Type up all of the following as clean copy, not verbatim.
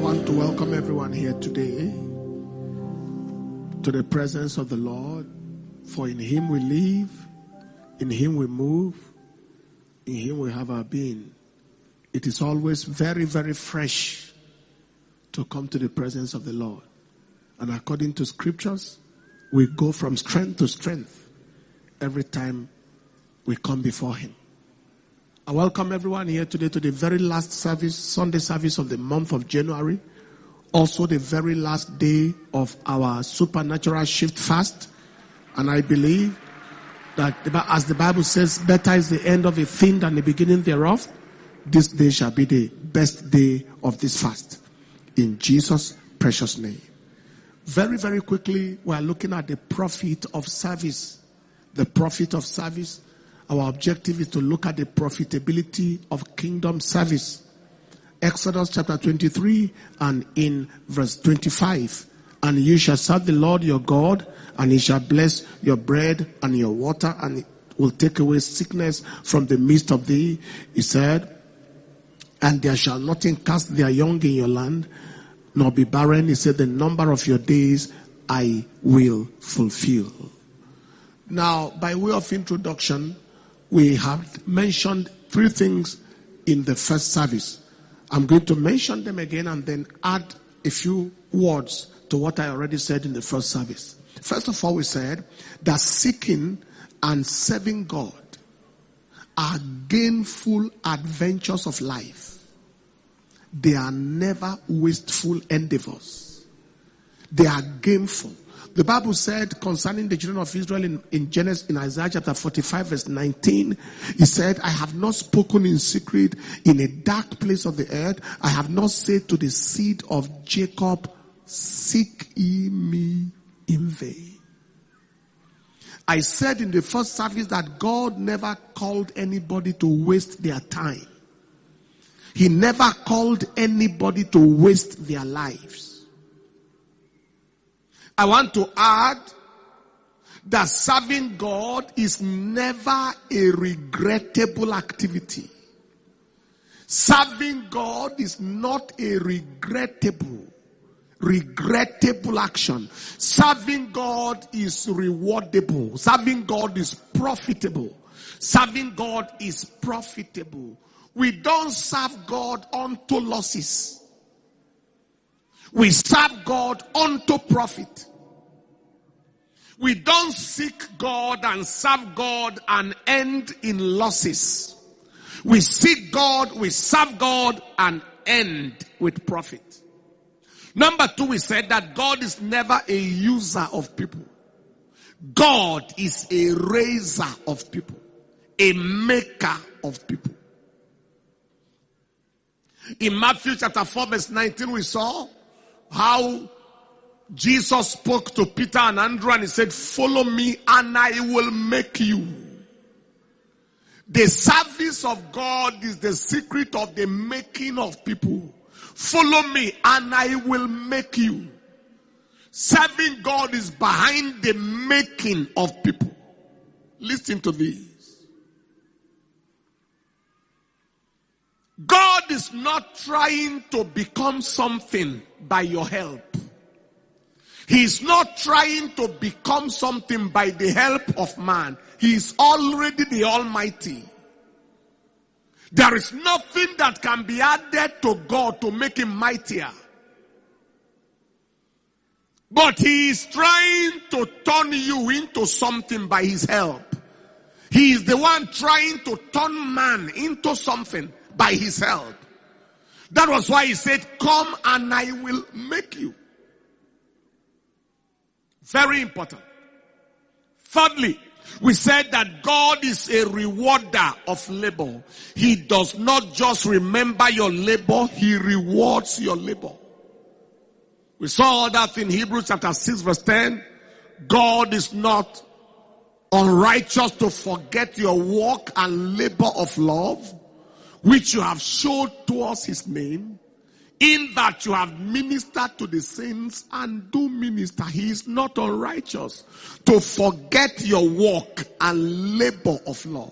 want to welcome everyone here today to the presence of the Lord. For in Him we live, in Him we move, in Him we have our being. It is always very, very fresh to come to the presence of the Lord. And according to scriptures, we go from strength to strength every time we come before Him. I welcome everyone here today to the very last service, Sunday service of the month of January. Also the very last day of our supernatural shift fast. And I believe that as the Bible says, better is the end of a thing than the beginning thereof. This day shall be the best day of this fast. In Jesus' precious name. Very, very quickly, we are looking at the profit of service. The profit of service. Our objective is to look at the profitability of kingdom service. Exodus chapter 23 and in verse 25. And you shall serve the Lord your God, and He shall bless your bread and your water, and it will take away sickness from the midst of thee. He said, and there shall nothing cast their young in your land, nor be barren. He said, the number of your days I will fulfill. Now, by way of introduction, we have mentioned three things in the first service. I'm going to mention them again and then add a few words to what I already said in the first service. First of all, we said that seeking and serving God are gainful adventures of life. They are never wasteful endeavors. They are gainful. The Bible said concerning the children of Israel in Isaiah chapter 45 verse 19, He said, I have not spoken in secret in a dark place of the earth. I have not said to the seed of Jacob, seek ye me in vain. I said in the first service that God never called anybody to waste their time. He never called anybody to waste their lives. I want to add that serving God is never a regrettable activity. Serving God is not a regrettable action. Serving God is rewardable. Serving God is profitable. Serving God is profitable. We don't serve God unto losses. We serve God unto profit. We don't seek God and serve God and end in losses. We seek God, we serve God and end with profit. Number two, we said that God is never a user of people. God is a raiser of people. A maker of people. In Matthew chapter 4 verse 19 we saw how Jesus spoke to Peter and Andrew and He said, follow me and I will make you. The service of God is the secret of the making of people. Follow me and I will make you. Serving God is behind the making of people. Listen to this. God is not trying to become something by your help. He is not trying to become something by the help of man. He is already the Almighty. There is nothing that can be added to God to make Him mightier. But He is trying to turn you into something by His help. He is the one trying to turn man into something by His help. That was why He said, come and I will make you. Very important. Thirdly, we said that God is a rewarder of labor. He does not just remember your labor, He rewards your labor. We saw that in Hebrews chapter 6 verse 10. God is not unrighteous to forget your work and labor of love, which you have showed towards His name, in that you have ministered to the saints and do minister. He is not unrighteous to forget your work and labor of love.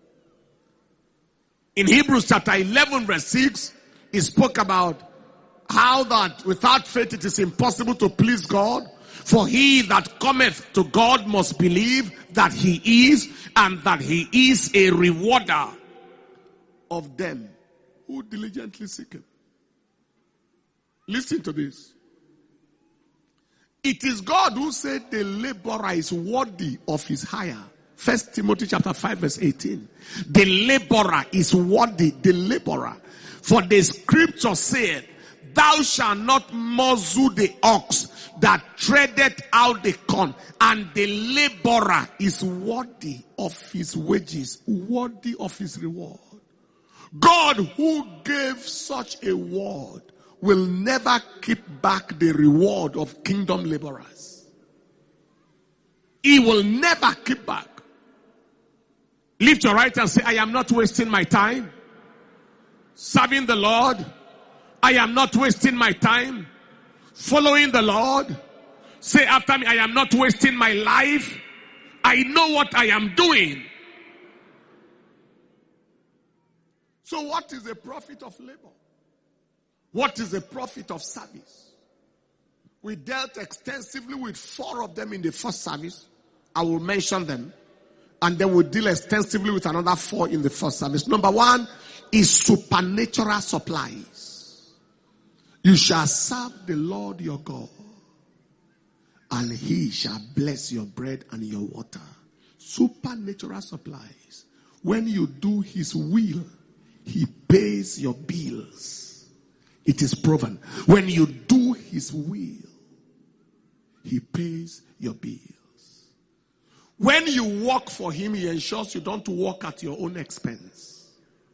In Hebrews chapter 11 verse 6, he spoke about how that without faith it is impossible to please God. For he that cometh to God must believe that he is, and that he is a rewarder of them who diligently seek him. Listen to this. It is God who said the laborer is worthy of his hire. 1 Timothy chapter 5 verse 18. The laborer is worthy, the laborer. For the scripture said, thou shalt not muzzle the ox that treadeth out the corn, and the laborer is worthy of his wages, worthy of his reward. God who gave such a word will never keep back the reward of kingdom laborers. He will never keep back. Lift your right hand and say, I am not wasting my time serving the Lord. I am not wasting my time following the Lord. Say after me, I am not wasting my life. I know what I am doing. So what is the profit of labor? What is the profit of service? We dealt extensively with 4 of them in the first service. I will mention them. And then we'll deal extensively with another 4 in the first service. Number 1 is supernatural supplies. You shall serve the Lord your God, and he shall bless your bread and your water. Supernatural supplies. When you do his will, he pays your bills. It is proven. When you do his will, he pays your bills. When you work for him, he ensures you don't work at your own expense.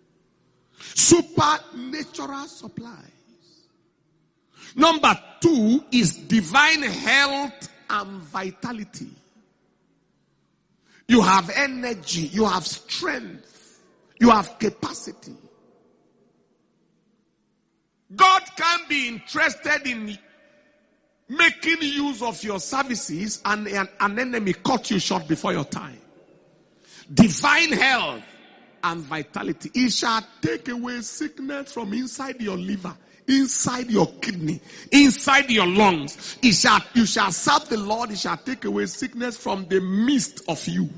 Supernatural supplies. Number 2 is divine health and vitality. You have energy, you have strength, you have capacity. God can be interested in making use of your services, and an enemy cut you short before your time. Divine health and vitality. It shall take away sickness from inside your liver, inside your kidney, inside your lungs. You shall serve the Lord. It shall take away sickness from the midst of you.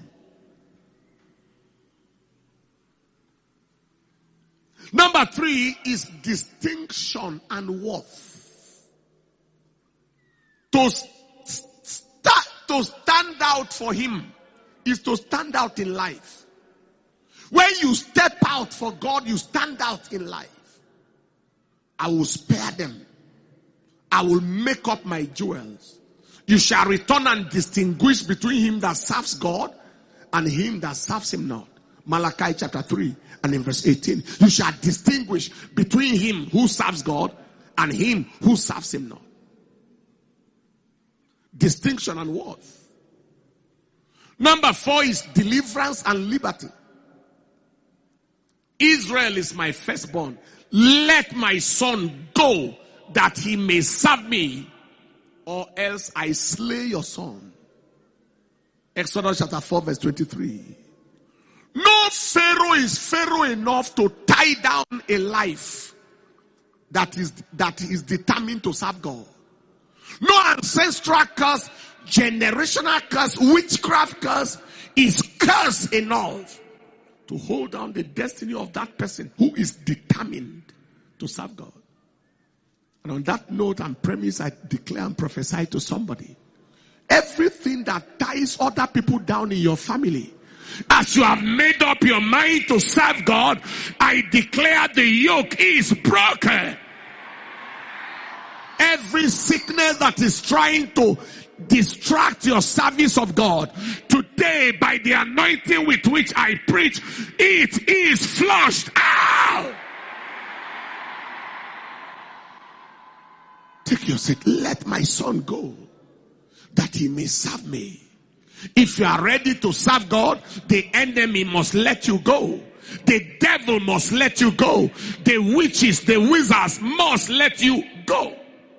Number 3 is distinction and worth. To stand out for him is to stand out in life. When you step out for God, you stand out in life. I will spare them. I will make up my jewels. You shall return and distinguish between him that serves God and him that serves him not. Malachi chapter 3 and in verse 18. You shall distinguish between him who serves God and him who serves him not. Distinction and worth. Number 4 is deliverance and liberty. Israel is my firstborn. Let my son go that he may serve me, or else I slay your son. Exodus chapter 4 verse 23. No Pharaoh is Pharaoh enough to tie down a life that is determined to serve God. No ancestral curse, generational curse, witchcraft curse is curse enough to hold down the destiny of that person who is determined to serve God. And on that note and premise, I declare and prophesy to somebody. Everything that ties other people down in your family, as you have made up your mind to serve God, I declare the yoke is broken. Every sickness that is trying to distract your service of God, today by the anointing with which I preach, it is flushed out. Take your seat. Let my son go that he may serve me. If you are ready to serve God, the enemy must let you go. The devil must let you go. The witches, the wizards must let you go.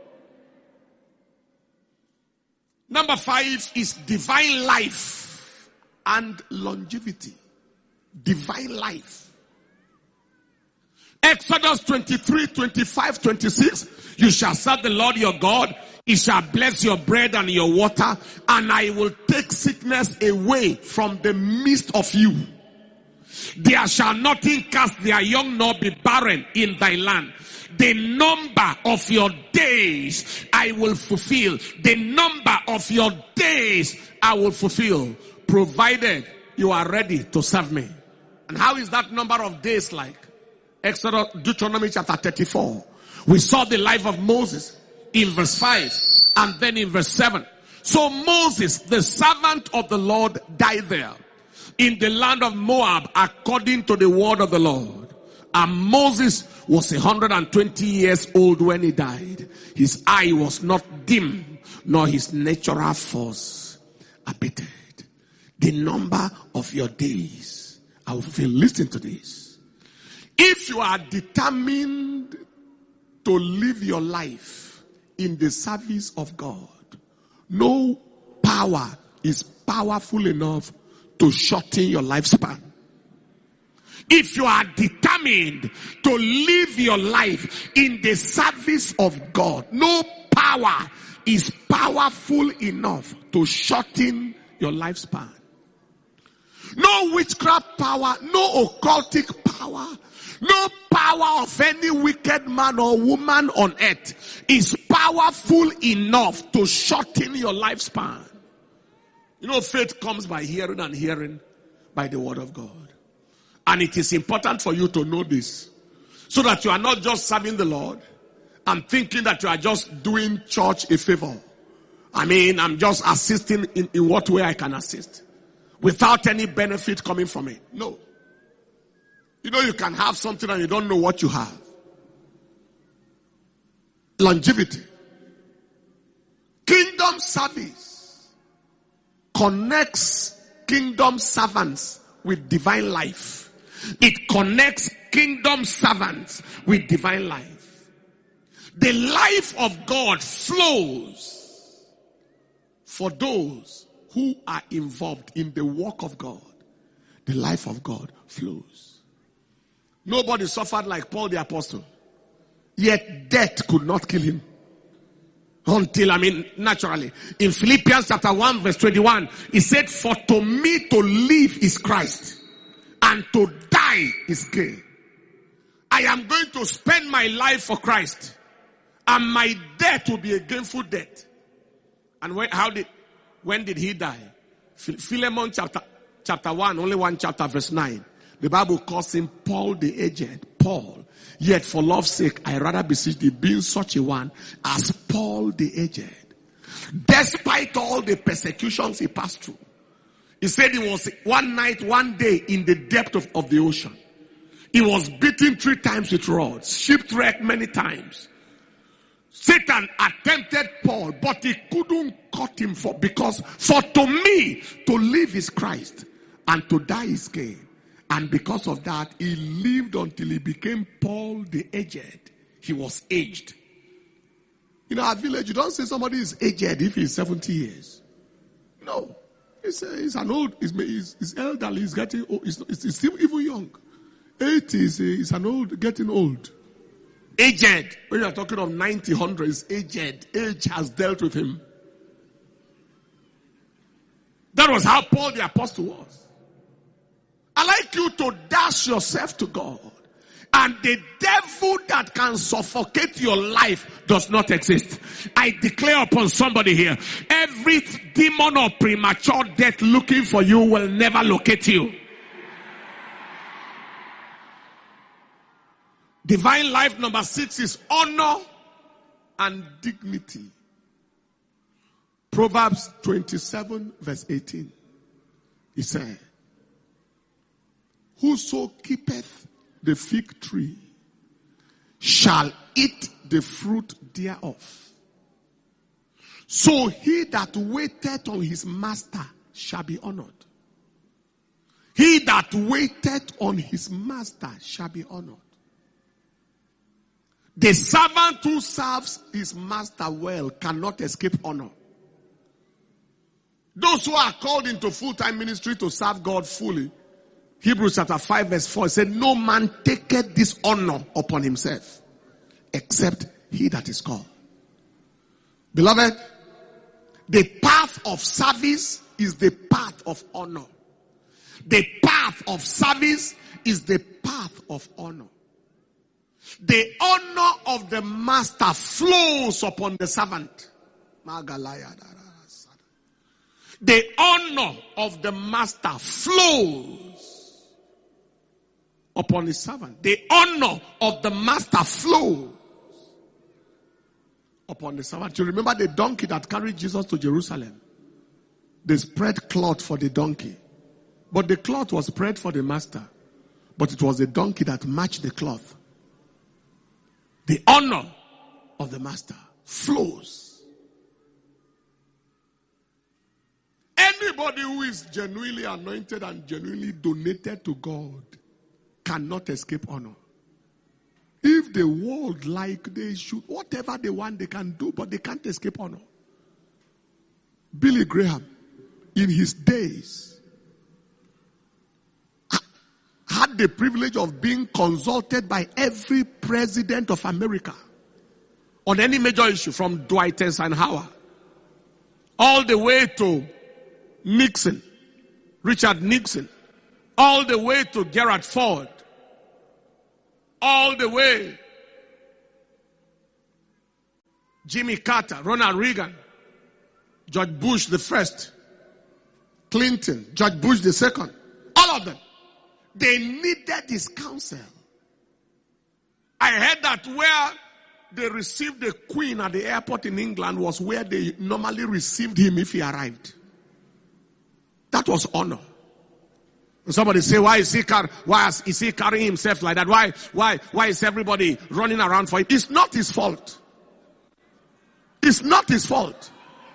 Number 5 is divine life and longevity. Divine life. Exodus 23, 25, 26. You shall serve the Lord your God. He shall bless your bread and your water, and I will take sickness away from the midst of you. There shall nothing cast their young nor be barren in thy land. The number of your days I will fulfill. The number of your days I will fulfill, provided you are ready to serve me. And how is that number of days like? Exodus, Deuteronomy chapter 34. We saw the life of Moses in verse 5 and then in verse 7. So Moses, the servant of the Lord, died there in the land of Moab according to the word of the Lord. And Moses was 120 years old when he died. His eye was not dim, nor his natural force abated. The number of your days I will fulfill. Listen to this. If you are determined to live your life in the service of God, no power is powerful enough to shorten your lifespan. If you are determined to live your life in the service of God, no power is powerful enough to shorten your lifespan. No witchcraft power, no occultic power, no power of any wicked man or woman on earth is powerful enough to shorten your lifespan. You know, faith comes by hearing, and hearing by the word of God. And it is important for you to know this, so that you are not just serving the Lord and thinking that you are just doing church a favor. I mean, I'm just assisting in what way I can assist, without any benefit coming from it. No. You know, you can have something and you don't know what you have. Longevity. Kingdom service connects kingdom servants with divine life. It connects kingdom servants with divine life. The life of God flows for those who are involved in the work of God. The life of God flows. Nobody suffered like Paul the apostle, yet death could not kill him. Until, naturally. In Philippians chapter 1 verse 21, he said, for to me to live is Christ, and to die is gain. I am going to spend my life for Christ, and my death will be a gainful death. And when did he die? Philemon chapter 1, only one chapter, verse 9. The Bible calls him Paul the aged. Paul. Yet for love's sake, I rather beseech thee, being such a one as Paul the aged. Despite all the persecutions he passed through. He said he was one night, one day in the depth of the ocean. He was beaten 3 times with rods, shipwrecked many times. Satan attempted Paul, but he couldn't cut him because for to me to live is Christ, and to die is gain. And because of that, he lived until he became Paul the aged. He was aged. In our village, you don't say somebody is aged if he's 70 years. No. He's an old, he's elderly, he's getting old, he's still even young. 80 is an old, getting old. Aged. When you are talking of 90, 100, is aged. Age has dealt with him. That was how Paul the apostle was. I like you to dash yourself to God. And the devil that can suffocate your life does not exist. I declare upon somebody here, every demon of premature death looking for you will never locate you. Divine life number 6 is honor and dignity. Proverbs 27 verse 18. He said, whoso keepeth the fig tree shall eat the fruit thereof. So he that waiteth on his master shall be honored. He that waiteth on his master shall be honored. The servant who serves his master well cannot escape honor. Those who are called into full-time ministry to serve God fully, Hebrews chapter 5 verse 4 said, no man taketh this honor upon himself, except he that is called. Beloved, the path of service is the path of honor. The path of service is the path of honor. The honor of the master flows upon the servant. The honor of the master flows upon his servant. The honor of the master flows upon the servant. You remember the donkey that carried Jesus to Jerusalem? They spread cloth for the donkey. But the cloth was spread for the master. But it was the donkey that matched the cloth. The honor of the master flows. Anybody who is genuinely anointed and genuinely donated to God cannot escape honor. If the world like they should, whatever they want they can do, but they can't escape honor. Billy Graham, in his days, had the privilege of being consulted by every president of America on any major issue, from Dwight Eisenhower all the way to Nixon, Richard Nixon, all the way to Gerald Ford, all the way Jimmy Carter, Ronald Reagan, George Bush the first, Clinton, George Bush the second, all of them. They needed his counsel. I heard that where they received the Queen at the airport in England was where they normally received him if he arrived. That was honor. And somebody say, why is he carrying himself like that? Why is everybody running around for him? It's not his fault. It's not his fault.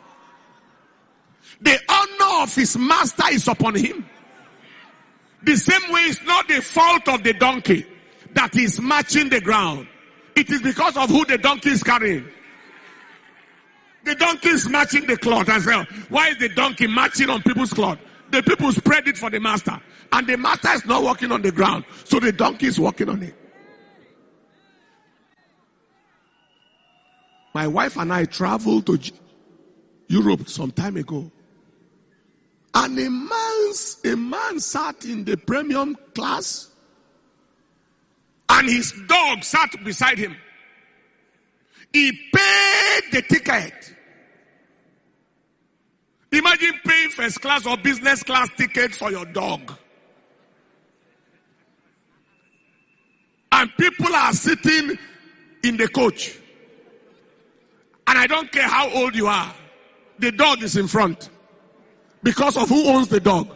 The honor of his master is upon him. The same way it's not the fault of the donkey that is matching the ground. It is because of who the donkey is carrying. The donkey is matching the cloth as well. Why is the donkey matching on people's cloth? The people spread it for the master. And the master is not walking on the ground. So the donkey is walking on it. My wife and I traveled to Europe some time ago. And a man sat in the premium class and his dog sat beside him. He paid the ticket. Imagine paying first class or business class ticket for your dog. And people are sitting in the coach. And I don't care how old you are. The dog is in front. Because of who owns the dog.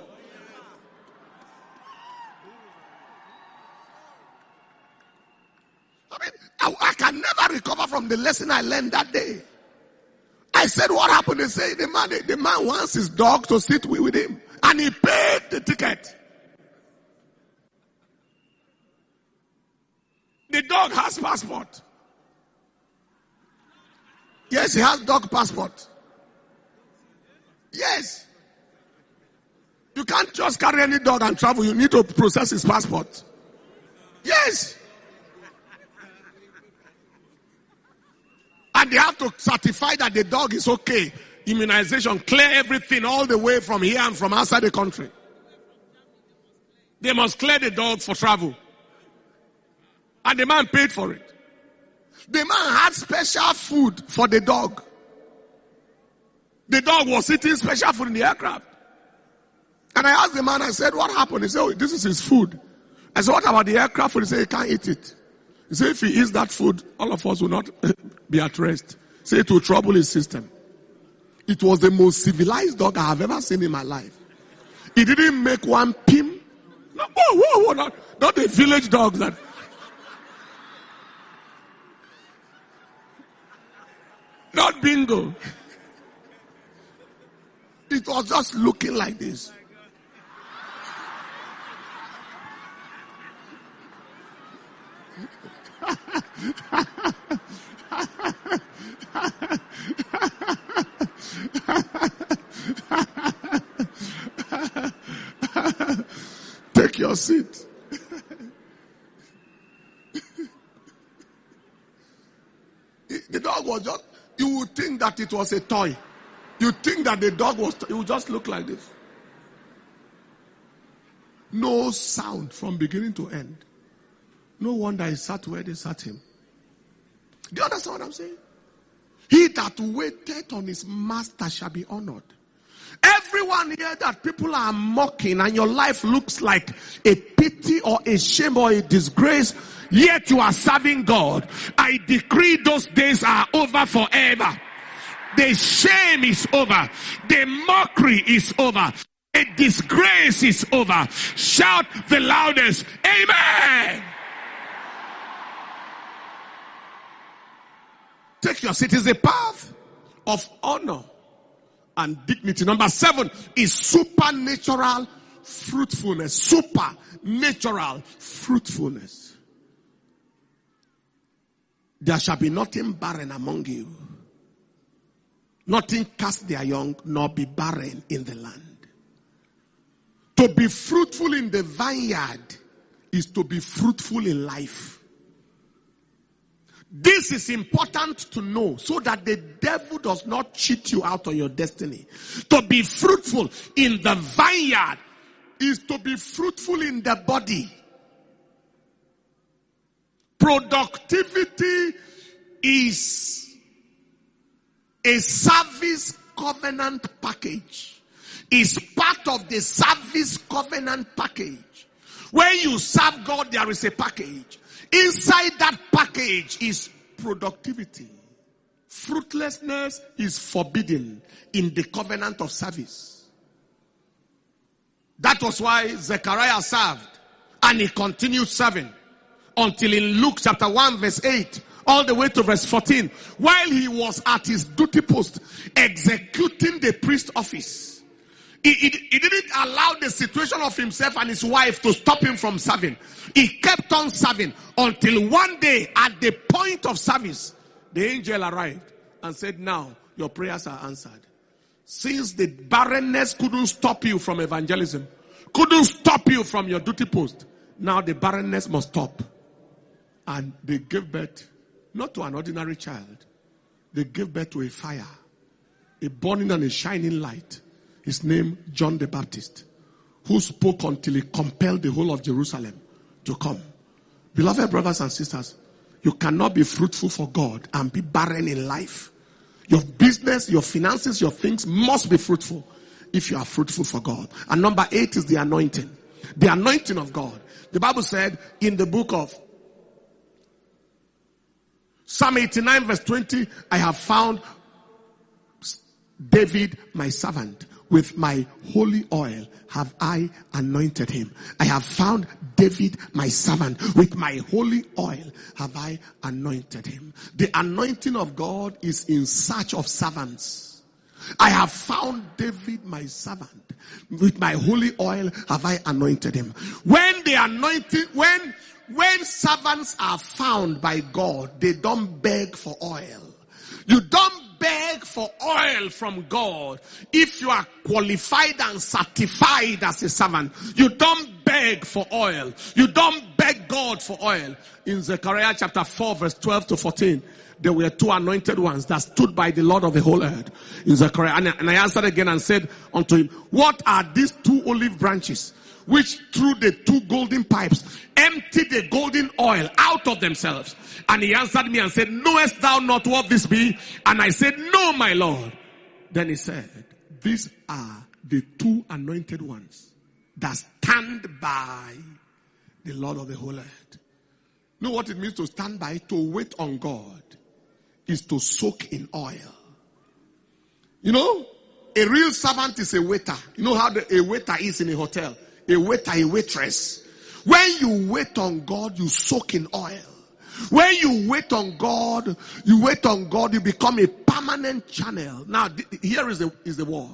I can never recover from the lesson I learned that day. I said, what happened? They say the man wants his dog to sit with him. And he paid the ticket. The dog has passport. Yes, he has dog passport. Yes. You can't just carry any dog and travel. You need to process his passport. Yes. And they have to certify that the dog is okay. Immunization, clear everything all the way from here and from outside the country. They must clear the dog for travel. And the man paid for it. The man had special food for the dog. The dog was eating special food in the aircraft. And I asked the man, I said, what happened? He said, oh, this is his food. I said, what about the aircraft food? He said, he can't eat it. He said, if he eats that food, all of us will not be at rest. He said, it will trouble his system. It was the most civilized dog I have ever seen in my life. He didn't make one pim. No, whoa, not the village dogs that. Not bingo. It was just looking like this. Take your your seat. The dog was just, you would think that it was a toy. You think that the dog was, it would just look like this. No sound from beginning to end. No wonder he sat where they sat him. Do you understand what I'm saying? He that waited on his master shall be honored. Everyone here that people are mocking and your life looks like a pity or a shame or a disgrace, yet you are serving God. I decree those days are over forever. The shame is over. The mockery is over. The disgrace is over. Shout the loudest, amen. Take your seat. Is a path of honor and dignity. Number 7 is supernatural fruitfulness. Supernatural fruitfulness. There shall be nothing barren among you. Nothing cast their young, nor be barren in the land. To be fruitful in the vineyard is to be fruitful in life. This is important to know so that the devil does not cheat you out of your destiny. To be fruitful in the vineyard is to be fruitful in the body. Productivity is a service covenant package. Is part of the service covenant package. When you serve God, there is a package. Inside that package is productivity. Fruitlessness is forbidden in the covenant of service. That was why Zechariah served and he continued serving until in Luke chapter 1 verse 8 all the way to verse 14, while he was at his duty post executing the priest office. He didn't allow the situation of himself and his wife to stop him from serving. He kept on serving until one day at the point of service, the angel arrived and said, now your prayers are answered. Since the barrenness couldn't stop you from evangelism, couldn't stop you from your duty post, now the barrenness must stop. And they gave birth, not to an ordinary child. They gave birth to a fire, a burning and a shining light. His name, John the Baptist, who spoke until he compelled the whole of Jerusalem to come. Beloved brothers and sisters, you cannot be fruitful for God and be barren in life. Your business, your finances, your things must be fruitful if you are fruitful for God. And number 8 is the anointing. The anointing of God. The Bible said in the book of Psalm 89 verse 20, I have found David my servant. With my holy oil have I anointed him. I have found David my servant. With my holy oil have I anointed him. The anointing of God is in search of servants. I have found David my servant. With my holy oil have I anointed him. When the anointing, when servants are found by God, they don't beg for oil. You don't beg for oil from God. If you are qualified and certified as a servant, you don't beg for oil. You don't beg God for oil. In Zechariah chapter 4 verse 12 to 14, there were 2 anointed ones that stood by the Lord of the whole earth. In Zechariah, and I answered again and said unto him, what are these 2 olive branches which through the 2 golden pipes empty the golden oil out of themselves? And he answered me and said, knowest thou not what this be? And I said, no, my Lord. Then he said, these are the 2 anointed ones that stand by the Lord of the whole earth. You know what it means to stand by? To wait on God is to soak in oil. You know, a real servant is a waiter. You know how a waiter is in a hotel? A waiter, a waitress. When you wait on God, you soak in oil. When you wait on God, you become a permanent channel. Now, here is the word.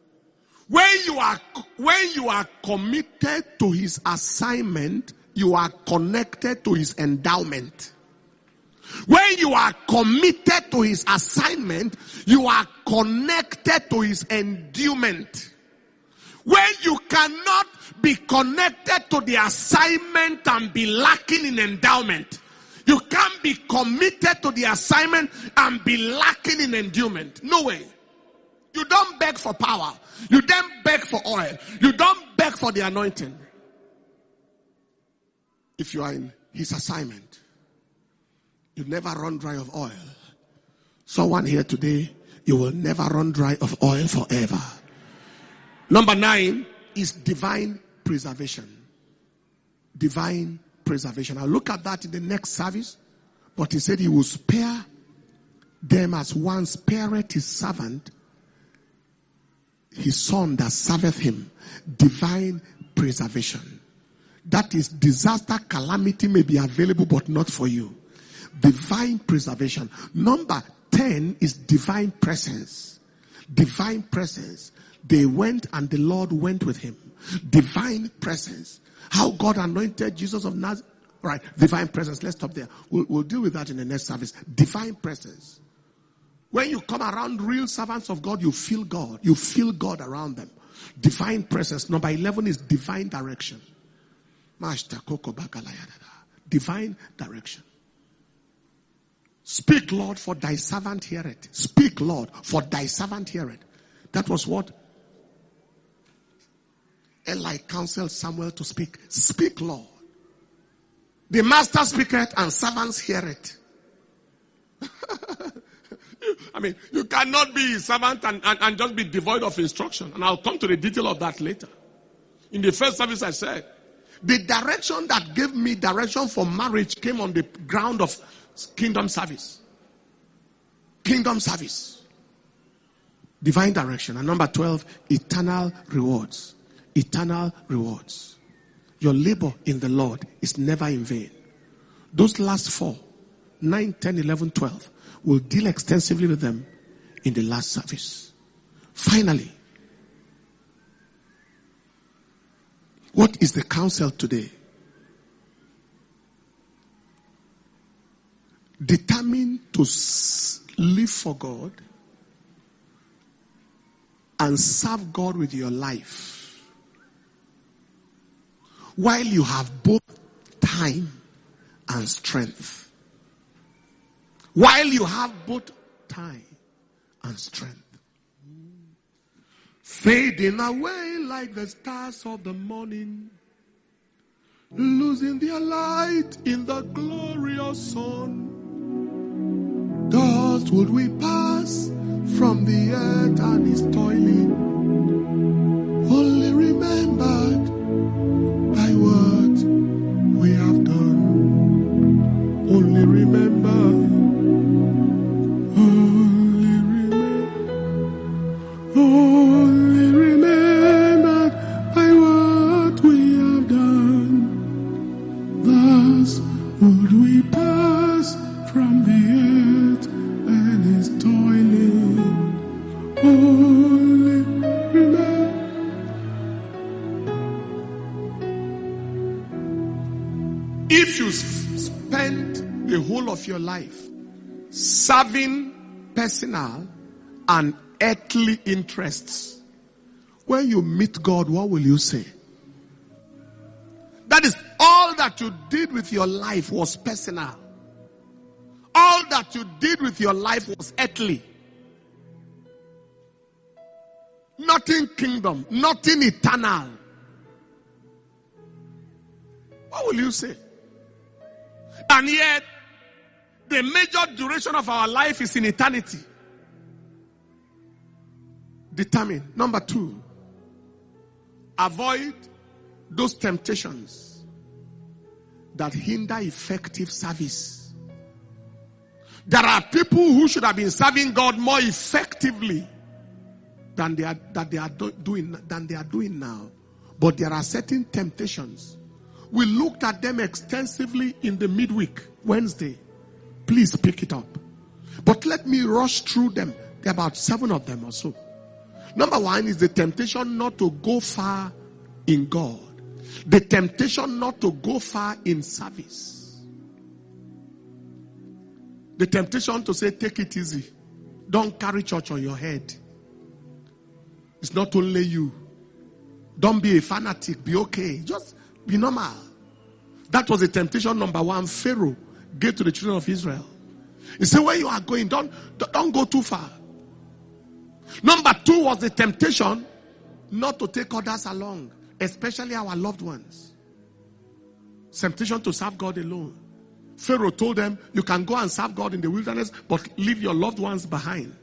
When you are committed to his assignment, you are connected to his endowment. When you are committed to his assignment, you are connected to his endowment. Where you cannot be connected to the assignment and be lacking in endowment. You can't be committed to the assignment and be lacking in endowment. No way. You don't beg for power. You don't beg for oil. You don't beg for the anointing. If you are in his assignment, you never run dry of oil. Someone here today, you will never run dry of oil forever. Number 9 is divine preservation. Divine preservation. I'll look at that in the next service. But he said he will spare them as one spareth his servant, his son that serveth him. Divine preservation. That is, disaster, calamity may be available but not for you. Divine preservation. Number 10 is divine presence. Divine presence. They went and the Lord went with him. Divine presence. How God anointed Jesus of Nazareth. Right, divine presence. Let's stop there. We'll deal with that in the next service. Divine presence. When you come around real servants of God, you feel God. You feel God around them. Divine presence. Number 11 is divine direction. Divine direction. Speak, Lord, for thy servant heareth. Speak, Lord, for thy servant heareth. That was what Eli counseled Samuel to speak. Speak, Lord. The master speaketh and servants hear it. I mean, you cannot be a servant and just be devoid of instruction. And I'll come to the detail of that later. In the first service I said, the direction that gave me direction for marriage came on the ground of kingdom service. Kingdom service. Divine direction. And number 12, eternal rewards. Eternal rewards. Your labor in the Lord is never in vain. Those last 4, 9, 10, 11, 12, we'll deal extensively with them in the last service. Finally, what is the counsel today? Determine to live for God and serve God with your life while you have both time and strength. While you have both time and strength. Fading away like the stars of the morning, losing their light in the glorious sun. Dust would we pass from the earth and its toiling, only remembered by what we have done. Only remember. Only remembered by what we have done. Thus would we pass from the earth and its toiling. Only remember. If you spend the whole of your life serving personal and earthly interests, when you meet God, what will you say? That is, all that you did with your life was personal. All that you did with your life was earthly. Nothing kingdom, nothing eternal. What will you say? And yet, the major duration of our life is in eternity. Determine. Number 2, avoid those temptations that hinder effective service. There are people who should have been serving God more effectively than they are doing now. But there are certain temptations. We looked at them extensively in the midweek, Wednesday. Please pick it up. But let me rush through them. There are about 7 of them or so. Number 1 is the temptation not to go far in God. The temptation not to go far in service. The temptation to say, take it easy. Don't carry church on your head. It's not only you. Don't be a fanatic. Be okay. Just be normal. That was the temptation number one Pharaoh gave to the children of Israel. He said, where you are going, don't go too far. Number two was the temptation not to take others along, especially our loved ones. Temptation to serve God alone. Pharaoh told them, you can go and serve God in the wilderness, but leave your loved ones behind.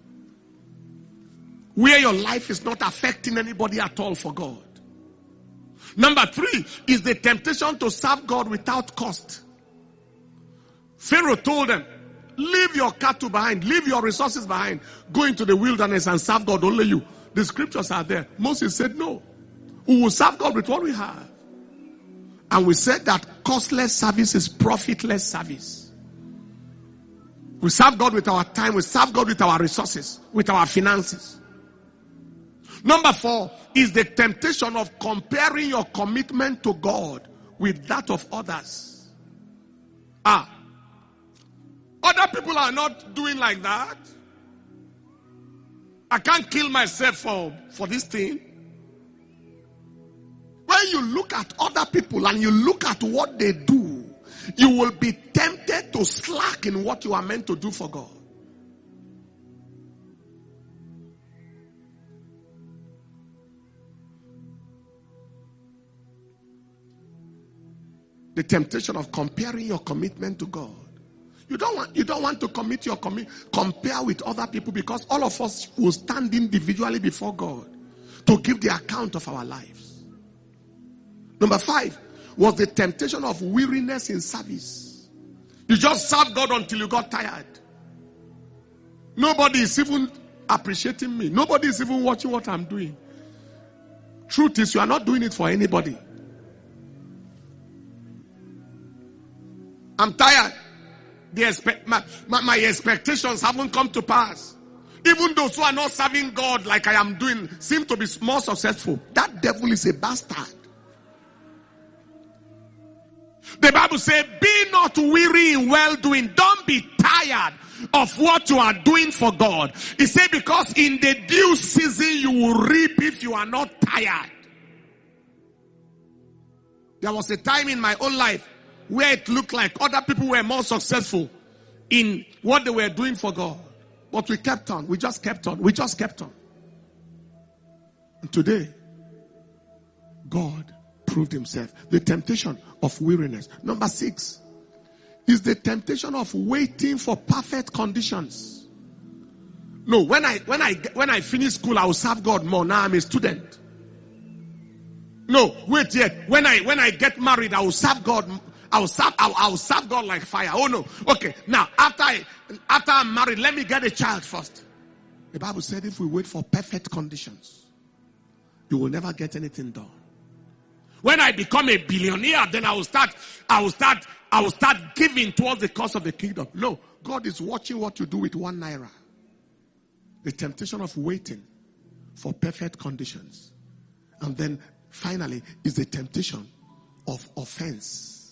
Where your life is not affecting anybody at all for God. Number three is the temptation to serve God without cost. Pharaoh told them, leave your cattle behind, leave your resources behind, go into the wilderness and serve God, only you. The scriptures are there. Moses said, no, we will serve God with what we have. And we said that costless service is profitless service. We serve God with our time, we serve God with our resources, with our finances. Number four is the temptation of comparing your commitment to God with that of others. Other people are not doing like that. I can't kill myself for this thing. When you look at other people and you look at what they do, you will be tempted to slack in what you are meant to do for God. The temptation of comparing your commitment to God. You don't want to commit your compare with other people, because all of us will stand individually before God to give the account of our lives. Number five was the temptation of weariness in service. You just serve God until you got tired. Nobody is even appreciating me. Nobody is even watching what I'm doing. Truth is, you are not doing it for anybody. I'm tired. My expectations haven't come to pass. Even those who are not serving God like I am doing seem to be more successful. That devil is a bastard. The Bible says, be not weary in well-doing. Don't be tired of what you are doing for God. It said, because in the due season you will reap if you are not tired. There was a time in my own life where it looked like other people were more successful in what they were doing for God. But we kept on. We just kept on. We just kept on. And today, God proved himself. The temptation of weariness. Number six is the temptation of waiting for perfect conditions. No, when I finish school, I will serve God more. Now I'm a student. No, wait yet. When I get married, I will serve God. I will serve God like fire. Oh no. Okay. Now, after I'm married, let me get a child first. The Bible said if we wait for perfect conditions, you will never get anything done. When I become a billionaire, then I will start giving towards the cause of the kingdom. No, God is watching what you do with 1 naira. The temptation of waiting for perfect conditions. And then finally is the temptation of offense.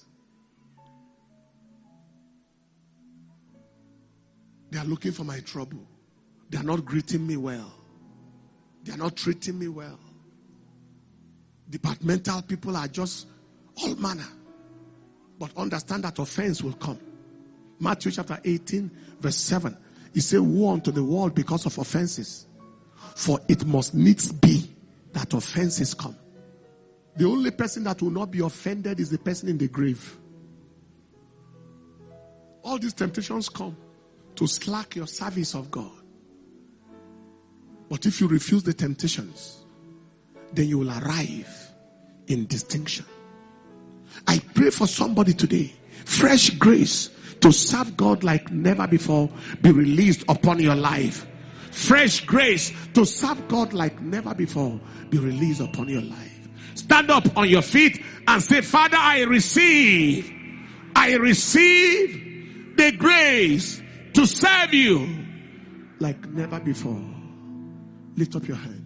They are looking for my trouble. They are not greeting me well. They are not treating me well. Departmental people are just all manner. But understand that offense will come. Matthew chapter 18 verse 7. He said, woe unto the world because of offenses. For it must needs be that offenses come. The only person that will not be offended is the person in the grave. All these temptations come to slack your service of God. But if you refuse the temptations, then you will arrive in distinction. I pray for somebody today. Fresh grace to serve God like never before be released upon your life. Fresh grace to serve God like never before be released upon your life. Stand up on your feet and say, Father, I receive the grace to serve you like never before. Lift up your hand.